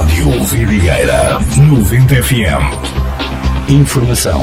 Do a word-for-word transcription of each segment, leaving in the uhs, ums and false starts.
Rádio Vidigueira noventa F M. Informação.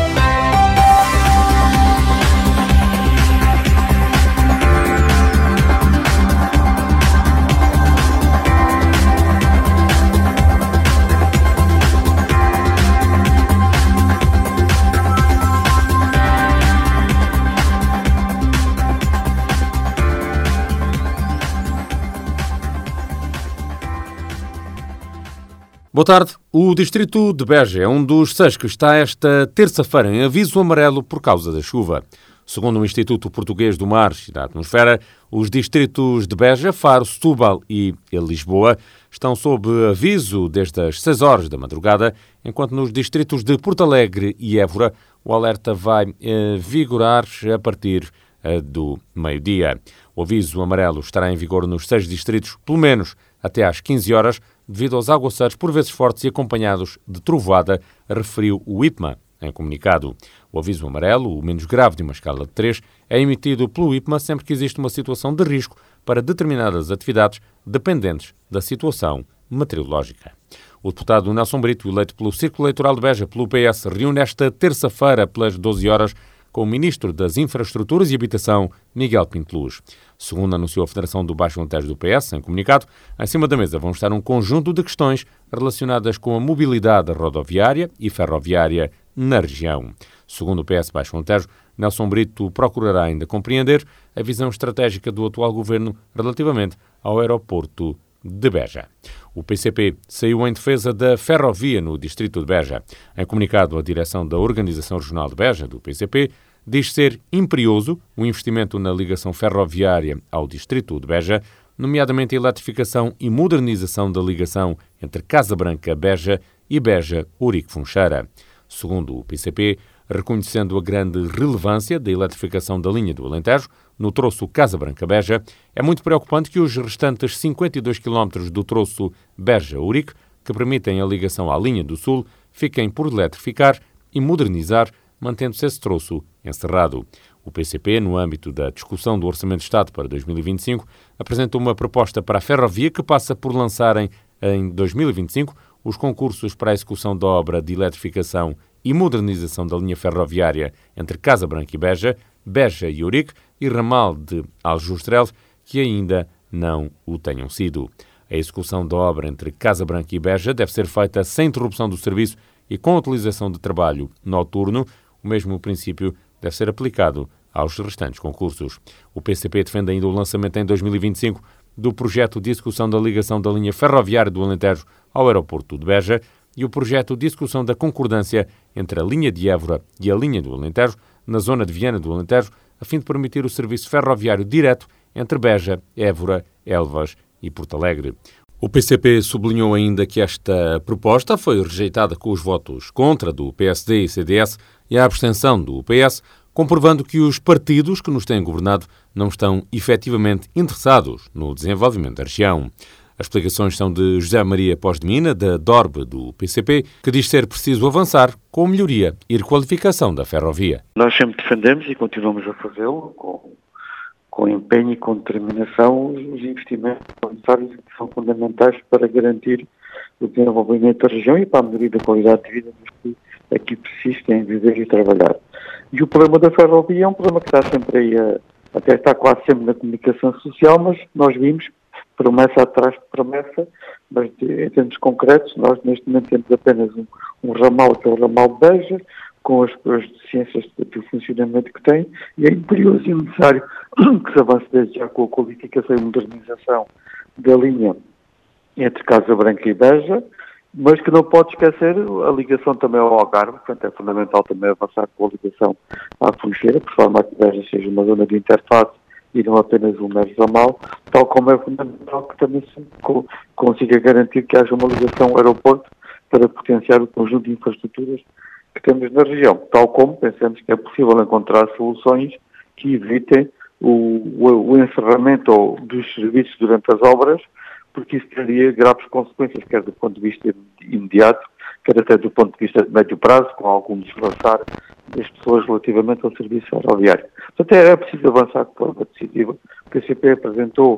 Boa tarde. O distrito de Beja é um dos seis que está esta terça-feira em aviso amarelo por causa da chuva. Segundo o Instituto Português do Mar e da Atmosfera, os distritos de Beja, Faro, Setúbal e Lisboa estão sob aviso desde as seis horas da madrugada, enquanto nos distritos de Porto Alegre e Évora o alerta vai eh, vigorar a partir eh, do meio-dia. O aviso amarelo estará em vigor nos seis distritos, pelo menos até às quinze horas, devido aos aguaceiros por vezes fortes e acompanhados de trovoada, referiu o I P M A em comunicado. O aviso amarelo, o menos grave de uma escala de três, é emitido pelo I P M A sempre que existe uma situação de risco para determinadas atividades dependentes da situação meteorológica. O deputado Nelson Brito, eleito pelo Círculo Eleitoral de Beja pelo P S, reúne esta terça-feira pelas doze horas com o Ministro das Infraestruturas e Habitação, Miguel Pinto Luz. Segundo anunciou a Federação do Baixo Alentejo do P S, em comunicado, em cima da mesa vão estar um conjunto de questões relacionadas com a mobilidade rodoviária e ferroviária na região. Segundo o P S Baixo Alentejo, Nelson Brito procurará ainda compreender a visão estratégica do atual governo relativamente ao aeroporto de Beja. O P C P saiu em defesa da ferrovia no distrito de Beja. Em comunicado, a direção da Organização Regional de Beja, do P C P, diz ser imperioso o investimento na ligação ferroviária ao distrito de Beja, nomeadamente a eletrificação e modernização da ligação entre Casa Branca-Beja e Beja-Ourique-Funchara. Segundo o P C P, reconhecendo a grande relevância da eletrificação da linha do Alentejo, no troço Casa Branca-Beja, é muito preocupante que os restantes cinquenta e dois quilómetros do troço Beja-Ourique, que permitem a ligação à linha do Sul, fiquem por eletrificar e modernizar, mantendo-se esse troço encerrado. O P C P, no âmbito da discussão do Orçamento de Estado para dois mil e vinte e cinco, apresentou uma proposta para a ferrovia que passa por lançarem, em dois mil e vinte e cinco, os concursos para a execução da obra de eletrificação e modernização da linha ferroviária entre Casa Branca e Beja, Beja e Ourique e ramal de Aljustrel, que ainda não o tenham sido. A execução da obra entre Casa Branca e Beja deve ser feita sem interrupção do serviço e com a utilização de trabalho noturno. O mesmo princípio deve ser aplicado aos restantes concursos. O P C P defende ainda o lançamento em dois mil e vinte e cinco do projeto de execução da ligação da linha ferroviária do Alentejo ao aeroporto de Beja e o projeto de execução da concordância entre a linha de Évora e a linha do Alentejo, na zona de Viana do Alentejo, a fim de permitir o serviço ferroviário direto entre Beja, Évora, Elvas e Porto Alegre. O P C P sublinhou ainda que esta proposta foi rejeitada com os votos contra do P S D e C D S e a abstenção do P S, comprovando que os partidos que nos têm governado não estão efetivamente interessados no desenvolvimento da região. As explicações são de José Maria Pós de Mina, da D O R B do P C P, que diz ser preciso avançar com a melhoria e requalificação da ferrovia. Nós sempre defendemos e continuamos a fazê-lo com, com empenho e com determinação os investimentos necessários que são fundamentais para garantir o desenvolvimento da região e para a melhoria da qualidade de vida dos que aqui persistem em viver e trabalhar. E o problema da ferrovia é um problema que está sempre aí, a, até está quase sempre na comunicação social, mas nós vimos promessa atrás de promessa, mas de, em termos concretos, nós neste momento temos apenas um, um ramal, que é o ramal de Beja, com as, as deficiências de, de funcionamento que tem, e é imperioso e necessário que se avance desde já com a qualificação e modernização da linha entre Casa Branca e Beja, mas que não pode esquecer a ligação também ao Algarve, portanto é fundamental também avançar com a ligação à Funcheira, por forma a que Beja seja uma zona de interface e não apenas um mero ramal, tal como é fundamental que também se consiga garantir que haja uma ligação ao aeroporto para potenciar o conjunto de infraestruturas que temos na região, tal como pensamos que é possível encontrar soluções que evitem o, o, o encerramento dos serviços durante as obras, porque isso teria graves consequências, quer do ponto de vista imediato, quer até do ponto de vista de médio prazo, com algum deslançar das pessoas relativamente ao serviço ferroviário. Portanto, é preciso avançar de forma decisiva. O P C P apresentou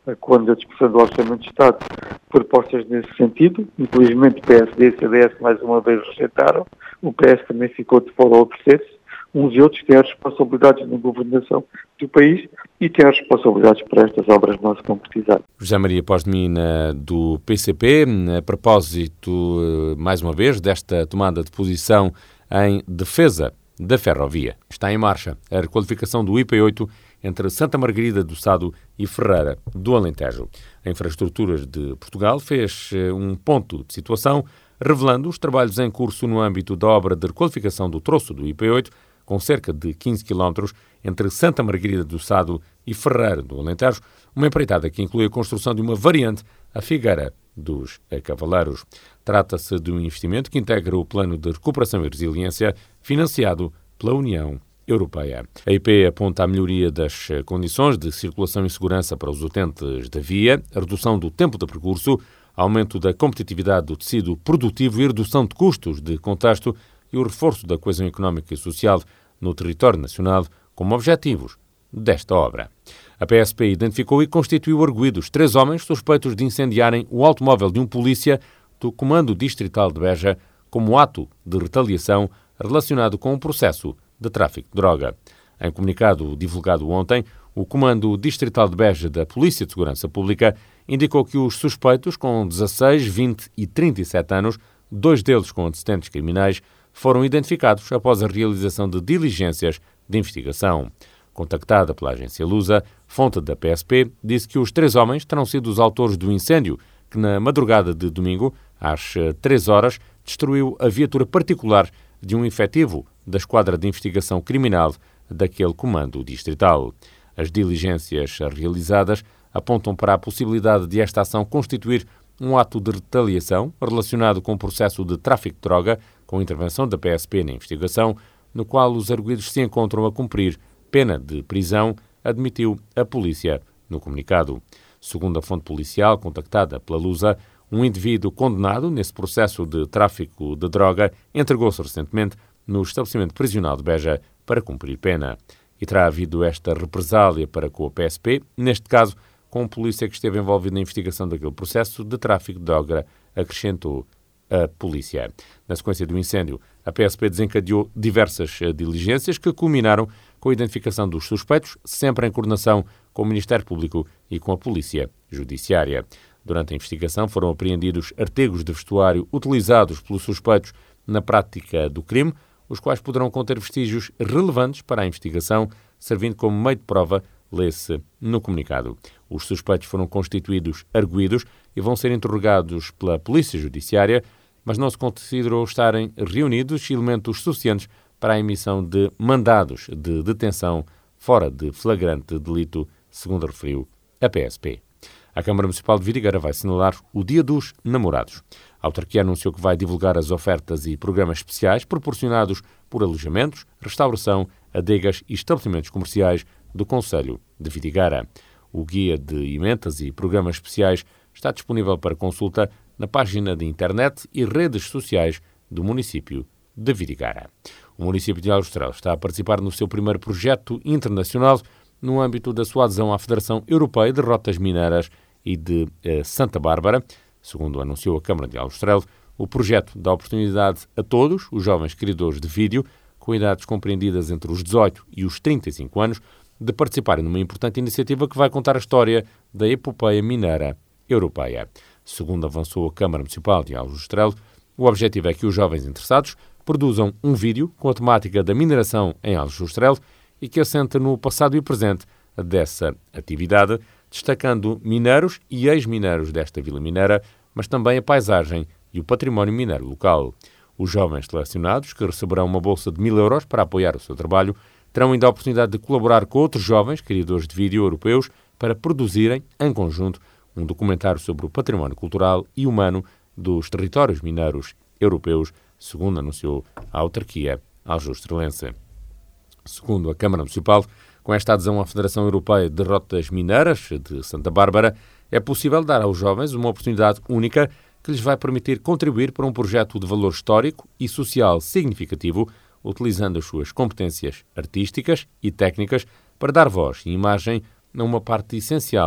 quando a discussão do Orçamento de Estado, propostas nesse sentido. Infelizmente, P S D e C D S mais uma vez rejeitaram. O P S também ficou de fora ao oferecer-se. Uns e outros têm as responsabilidades na governação do país e têm as responsabilidades para estas obras não se concretizarem. José Maria Pós-de-Mina, do P C P, a propósito, mais uma vez, desta tomada de posição em defesa da ferrovia. Está em marcha a requalificação do I P oito entre Santa Margarida do Sado e Ferreira do Alentejo. A Infraestruturas de Portugal fez um ponto de situação, revelando os trabalhos em curso no âmbito da obra de requalificação do troço do I P oito, com cerca de quinze quilómetros entre Santa Margarida do Sado e Ferreira do Alentejo, uma empreitada que inclui a construção de uma variante à Figueira dos Cavaleiros. Trata-se de um investimento que integra o Plano de Recuperação e Resiliência financiado pela União Europeia. A I P aponta a melhoria das condições de circulação e segurança para os utentes da via, a redução do tempo de percurso, aumento da competitividade do tecido produtivo e redução de custos de contexto e o reforço da coesão económica e social no território nacional como objetivos desta obra. A P S P identificou e constituiu arguidos três homens suspeitos de incendiarem o automóvel de um polícia do Comando Distrital de Beja como ato de retaliação relacionado com um processo de tráfico de droga. Em comunicado divulgado ontem, o Comando Distrital de Beja da Polícia de Segurança Pública indicou que os suspeitos, com dezasseis, vinte e trinta e sete anos, dois deles com antecedentes criminais, foram identificados após a realização de diligências de investigação. Contactada pela agência Lusa, fonte da P S P disse que os três homens terão sido os autores do incêndio que, na madrugada de domingo, às três horas, destruiu a viatura particular de um efetivo da Esquadra de Investigação Criminal daquele comando distrital. As diligências realizadas apontam para a possibilidade de esta ação constituir um ato de retaliação relacionado com o processo de tráfico de droga, com intervenção da P S P na investigação, no qual os arguidos se encontram a cumprir pena de prisão, admitiu a polícia no comunicado. Segundo a fonte policial contactada pela Lusa, um indivíduo condenado nesse processo de tráfico de droga entregou-se recentemente no estabelecimento prisional de Beja para cumprir pena. E terá havido esta represália para com a P S P, neste caso com um polícia que esteve envolvido na investigação daquele processo de tráfico de droga, acrescentou a polícia. Na sequência do incêndio, a P S P desencadeou diversas diligências que culminaram com a identificação dos suspeitos, sempre em coordenação com o Ministério Público e com a Polícia Judiciária. Durante a investigação foram apreendidos artigos de vestuário utilizados pelos suspeitos na prática do crime, os quais poderão conter vestígios relevantes para a investigação, servindo como meio de prova, lê-se no comunicado. Os suspeitos foram constituídos arguidos e vão ser interrogados pela Polícia Judiciária, mas não se considerou estarem reunidos elementos suficientes para a emissão de mandados de detenção fora de flagrante delito, segundo referiu a P S P. A Câmara Municipal de Vidigueira vai assinalar o Dia dos Namorados. A autarquia anunciou que vai divulgar as ofertas e programas especiais proporcionados por alojamentos, restauração, adegas e estabelecimentos comerciais do Concelho de Vidigueira. O guia de emendas e programas especiais está disponível para consulta na página de internet e redes sociais do município de Vidigueira. O município de Aljustrel está a participar no seu primeiro projeto internacional no âmbito da sua adesão à Federação Europeia de Rotas Mineiras e de eh, Santa Bárbara. Segundo anunciou a Câmara de Aljustrel, o projeto dá oportunidade a todos os jovens criadores de vídeo, com idades compreendidas entre os dezoito e os trinta e cinco anos, de participarem numa importante iniciativa que vai contar a história da epopeia mineira europeia. Segundo avançou a Câmara Municipal de Aljustrel, o objetivo é que os jovens interessados produzam um vídeo com a temática da mineração em Aljustrel e que assenta no passado e presente dessa atividade, destacando mineiros e ex-mineiros desta vila mineira, mas também a paisagem e o património mineiro local. Os jovens selecionados, que receberão uma bolsa de mil euros para apoiar o seu trabalho, terão ainda a oportunidade de colaborar com outros jovens criadores de vídeo europeus para produzirem, em conjunto, um documentário sobre o património cultural e humano dos territórios mineiros europeus, segundo anunciou a autarquia aljustrelense. Segundo a Câmara Municipal, com esta adesão à Federação Europeia de Rotas Mineiras de Santa Bárbara, é possível dar aos jovens uma oportunidade única que lhes vai permitir contribuir para um projeto de valor histórico e social significativo, utilizando as suas competências artísticas e técnicas para dar voz e imagem a uma parte essencial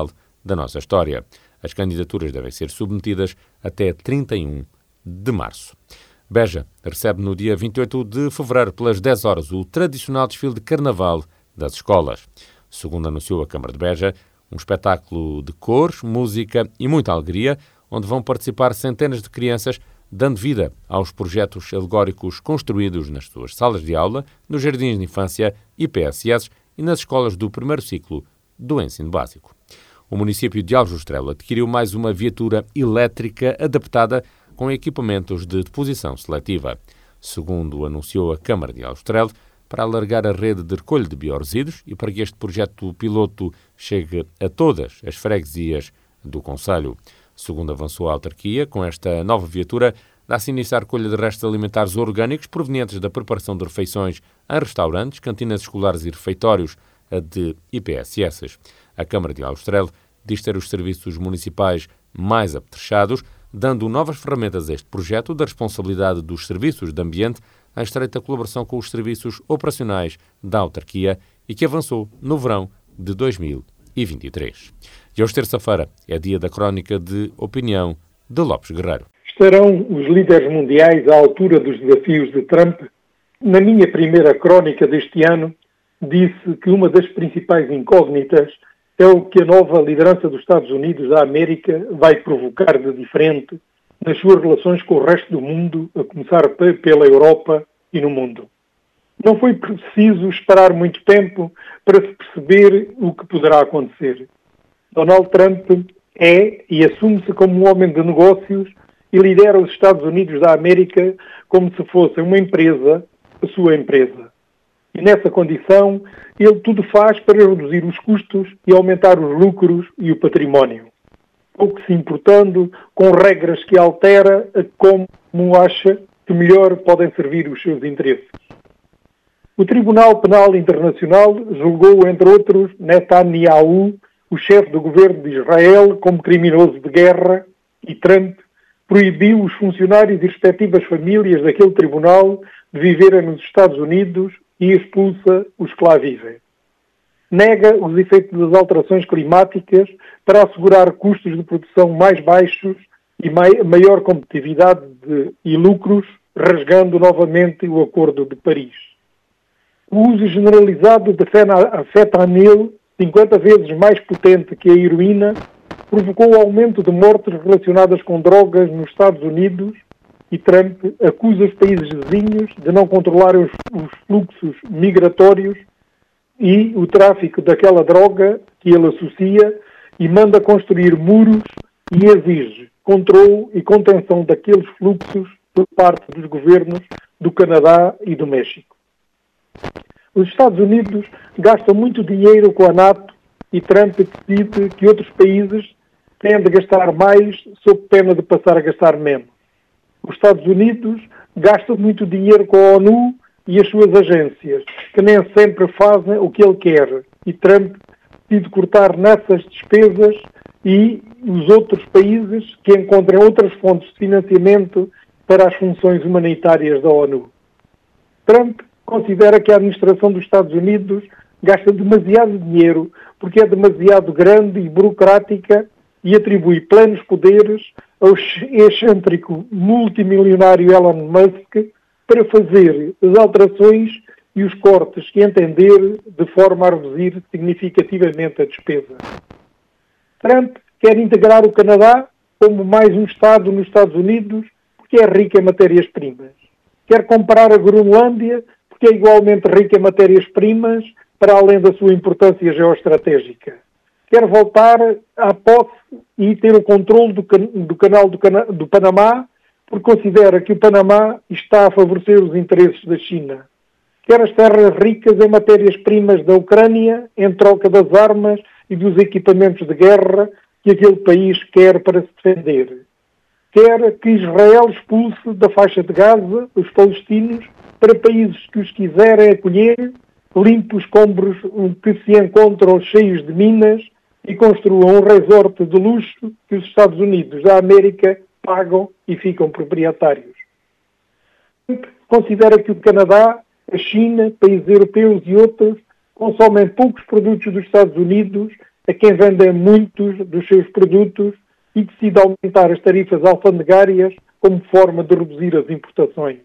da nossa história. As candidaturas devem ser submetidas até trinta e um de março. Beja recebe no dia vinte e oito de fevereiro, pelas dez horas, o tradicional desfile de Carnaval das escolas. Segundo anunciou a Câmara de Beja, um espetáculo de cores, música e muita alegria, onde vão participar centenas de crianças, dando vida aos projetos alegóricos construídos nas suas salas de aula, nos jardins de infância e P S S e nas escolas do primeiro ciclo do ensino básico. O município de Aljustrel adquiriu mais uma viatura elétrica adaptada com equipamentos de deposição seletiva. Segundo anunciou a Câmara de Aljustrel, para alargar a rede de recolha de biorresíduos e para que este projeto piloto chegue a todas as freguesias do concelho. Segundo avançou a autarquia, com esta nova viatura, dá-se início à recolha de restos alimentares orgânicos provenientes da preparação de refeições em restaurantes, cantinas escolares e refeitórios de I P S S. A Câmara de Aljustrel diz ter os serviços municipais mais apetrechados, dando novas ferramentas a este projeto da responsabilidade dos serviços de ambiente em estreita colaboração com os serviços operacionais da autarquia e que avançou no verão de dois mil e vinte e três. E hoje, terça-feira, é dia da crónica de opinião de Lopes Guerreiro. Estarão os líderes mundiais à altura dos desafios de Trump? Na minha primeira crónica deste ano, disse que uma das principais incógnitas é o que a nova liderança dos Estados Unidos da América vai provocar de diferente nas suas relações com o resto do mundo, a começar pela Europa e no mundo. Não foi preciso esperar muito tempo para se perceber o que poderá acontecer. Donald Trump é e assume-se como um homem de negócios e lidera os Estados Unidos da América como se fosse uma empresa, a sua empresa. E nessa condição, ele tudo faz para reduzir os custos e aumentar os lucros e o património, pouco se importando com regras que altera a como acha que melhor podem servir os seus interesses. O Tribunal Penal Internacional julgou, entre outros, Netanyahu, o chefe do governo de Israel, como criminoso de guerra, e Trump proibiu os funcionários e respectivas famílias daquele tribunal de viverem nos Estados Unidos e expulsa os que lá vivem. Nega os efeitos das alterações climáticas para assegurar custos de produção mais baixos e maior competitividade de, e lucros, rasgando novamente o Acordo de Paris. O uso generalizado de fentanil, cinquenta vezes mais potente que a heroína, provocou o aumento de mortes relacionadas com drogas nos Estados Unidos e Trump acusa os países vizinhos de não controlarem os, os fluxos migratórios e o tráfico daquela droga que ele associa e manda construir muros e exige controle e contenção daqueles fluxos por parte dos governos do Canadá e do México. Os Estados Unidos gastam muito dinheiro com a NATO e Trump decide que outros países têm de gastar mais sob pena de passar a gastar menos. Os Estados Unidos gastam muito dinheiro com a ONU e as suas agências, que nem sempre fazem o que ele quer. E Trump decide cortar nessas despesas e os outros países que encontrem outras fontes de financiamento para as funções humanitárias da ONU. Trump considera que a administração dos Estados Unidos gasta demasiado dinheiro porque é demasiado grande e burocrática e atribui plenos poderes ao excêntrico multimilionário Elon Musk para fazer as alterações e os cortes que entender de forma a reduzir significativamente a despesa. Trump quer integrar o Canadá como mais um Estado nos Estados Unidos porque é rico em matérias-primas. Quer comprar a Groenlândia porque é igualmente rica em matérias-primas para além da sua importância geoestratégica. Quer voltar à posse e ter o controle do, can- do canal do, Cana- do Panamá, porque considera que o Panamá está a favorecer os interesses da China. Quer as terras ricas em matérias-primas da Ucrânia, em troca das armas e dos equipamentos de guerra que aquele país quer para se defender. Quer que Israel expulse da faixa de Gaza os palestinos para países que os quiserem acolher, limpe os escombros que se encontram cheios de minas e construam um resort de luxo que os Estados Unidos da América pagam e ficam proprietários. Considera que o Canadá, a China, países europeus e outros consomem poucos produtos dos Estados Unidos a quem vende muitos dos seus produtos e decide aumentar as tarifas alfandegárias como forma de reduzir as importações.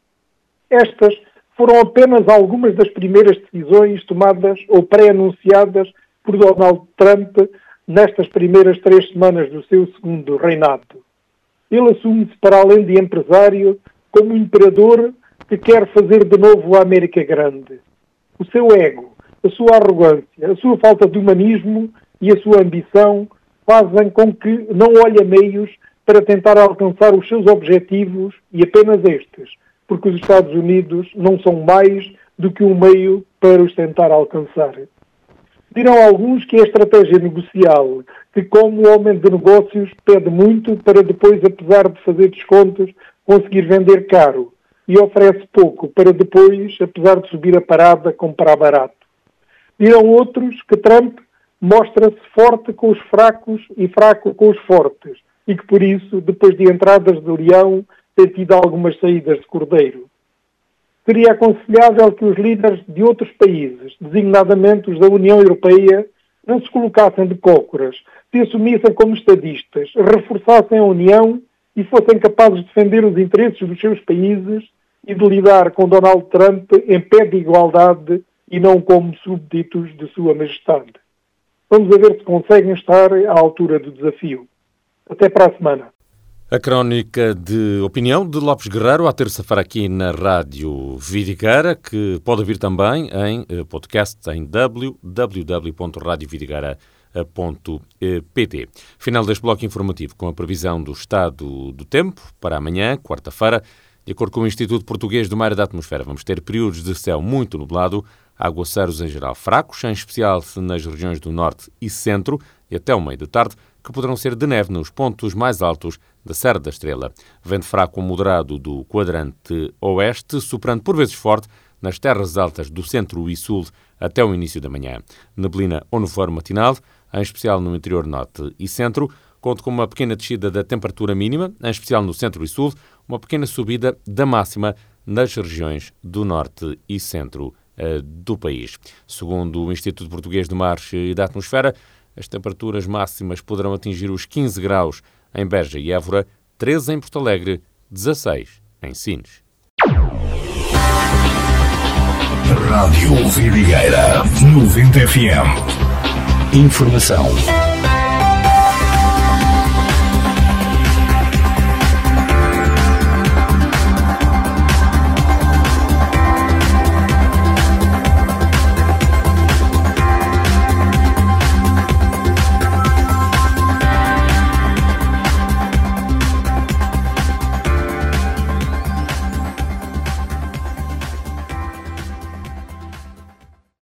Estas foram apenas algumas das primeiras decisões tomadas ou pré-anunciadas por Donald Trump nestas primeiras três semanas do seu segundo reinado. Ele assume-se, para além de empresário, como um imperador que quer fazer de novo a América grande. O seu ego, a sua arrogância, a sua falta de humanismo e a sua ambição fazem com que não olhe a meios para tentar alcançar os seus objetivos e apenas estes, porque os Estados Unidos não são mais do que um meio para os tentar alcançar. Dirão alguns que é a estratégia negocial, que como homem de negócios pede muito para depois, apesar de fazer descontos, conseguir vender caro e oferece pouco para depois, apesar de subir a parada, comprar barato. Dirão outros que Trump mostra-se forte com os fracos e fraco com os fortes e que por isso, depois de entradas de leão, tem tido algumas saídas de cordeiro. Seria aconselhável que os líderes de outros países, designadamente os da União Europeia, não se colocassem de cócoras, se assumissem como estadistas, reforçassem a União e fossem capazes de defender os interesses dos seus países e de lidar com Donald Trump em pé de igualdade e não como súbditos de Sua Majestade. Vamos a ver se conseguem estar à altura do desafio. Até para a semana. A crónica de opinião de Lopes Guerreiro, à terça-feira aqui na Rádio Vidigueira, que pode ouvir também em podcast em w w w ponto radio vidigueira ponto p t. Final deste bloco informativo com a previsão do estado do tempo para amanhã, quarta-feira. De acordo com o Instituto Português do Mar e da Atmosfera, vamos ter períodos de céu muito nublado, aguaceiros em geral fracos, em especial nas regiões do norte e centro, e até o meio da tarde, que poderão ser de neve nos pontos mais altos da Serra da Estrela. Vento fraco ou moderado do quadrante oeste, soprando por vezes forte nas terras altas do centro e sul até o início da manhã. Neblina ou nevoeiro matinal, em especial no interior norte e centro, conto com uma pequena descida da temperatura mínima, em especial no centro e sul, uma pequena subida da máxima nas regiões do norte e centro uh, do país. Segundo o Instituto Português do Mar e da Atmosfera, as temperaturas máximas poderão atingir os quinze graus em Beja e Évora, treze em Porto Alegre, dezasseis em Sines. Rádio Vidigueira noventa F M. Informação